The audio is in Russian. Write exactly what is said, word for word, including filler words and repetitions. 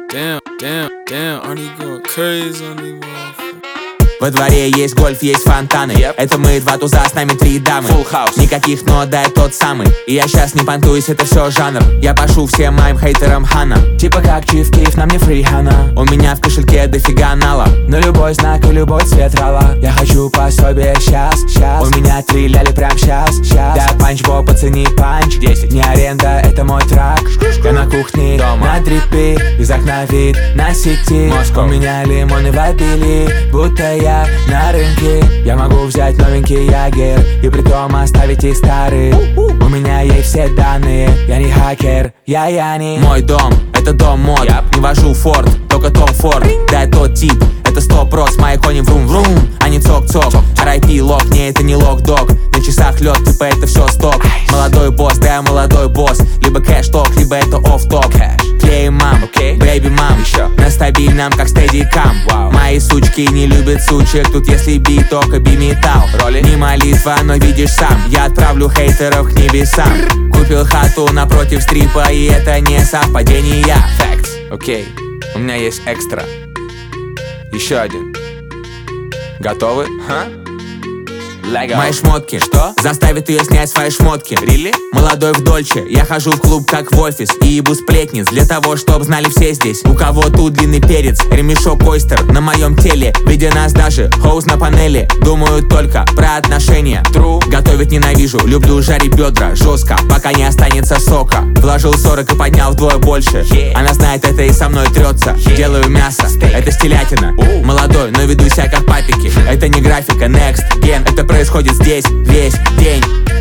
Damn, damn, damn, Arnie going crazy on these motherfuckers. Во дворе есть гольф, есть фонтаны. yep. Это мы два туза, с нами три дамы. Full house. Никаких, но дай тот самый. И я щас не понтуюсь, это все жанр. Я пошу всем моим хейтерам хана. Типа как Чиф Киф, на мне фрихана. У меня в кошельке дофига нала. На любой знак и любой цвет рала. Я хочу пособие щас, щас. У меня три ляли прям щас, щас. Да панч, бо пацани панч. десять. Не аренда, это мой трак. Я на кухне, дома. на дрипе. Из окна вид на сети. Москва. У меня лимоны в обилии. Будто я на рынке. Я могу взять новенький ягер и притом оставить их старые. У меня есть все данные. Я не хакер, я я не. Мой дом, это дом мод. yep. Не вожу Форд, только Том Форд. Да, тот тип, это сто проц. Мои кони врум-врум, а не цок-цок. ар ай пи лок, не, это не лок-дог. На часах лед, типа это все стоп. Молодой босс, да, я молодой босс. Либо кэш-ток, либо это офф-топ. Клеим мам, okay. бэйби мам. Еще. На стабильном, как стедикам. wow. Мои сучки не любят сучек. Тут если бит, только би-металл. Роли. Не молитва, но видишь сам. Я отправлю хейтеров к небесам. Купил хату напротив стрипа, и это не совпадение. Facts. Окей, okay. У меня есть экстра. Еще один. Готовы? Ха? Lego. Мои шмотки, что? Заставит ее снять свои шмотки. Really? Молодой в Дольче, я хожу в клуб как в офис. И ебу сплетниц, для того, чтоб знали все здесь. У кого тут длинный перец, ремешок ойстер на моем теле. Видя нас даже, хоус на панели. Думаю только про отношения. True. Готовить ненавижу, люблю жарить бедра жестко, пока не останется сока. Вложил сорок и поднял вдвое больше. yeah. Она знает это и со мной трется. yeah. Делаю мясо, Steak. это стилятина. uh. Молодой, но веду себя как папики. Это не графика, next, ген. Это происходит здесь весь день.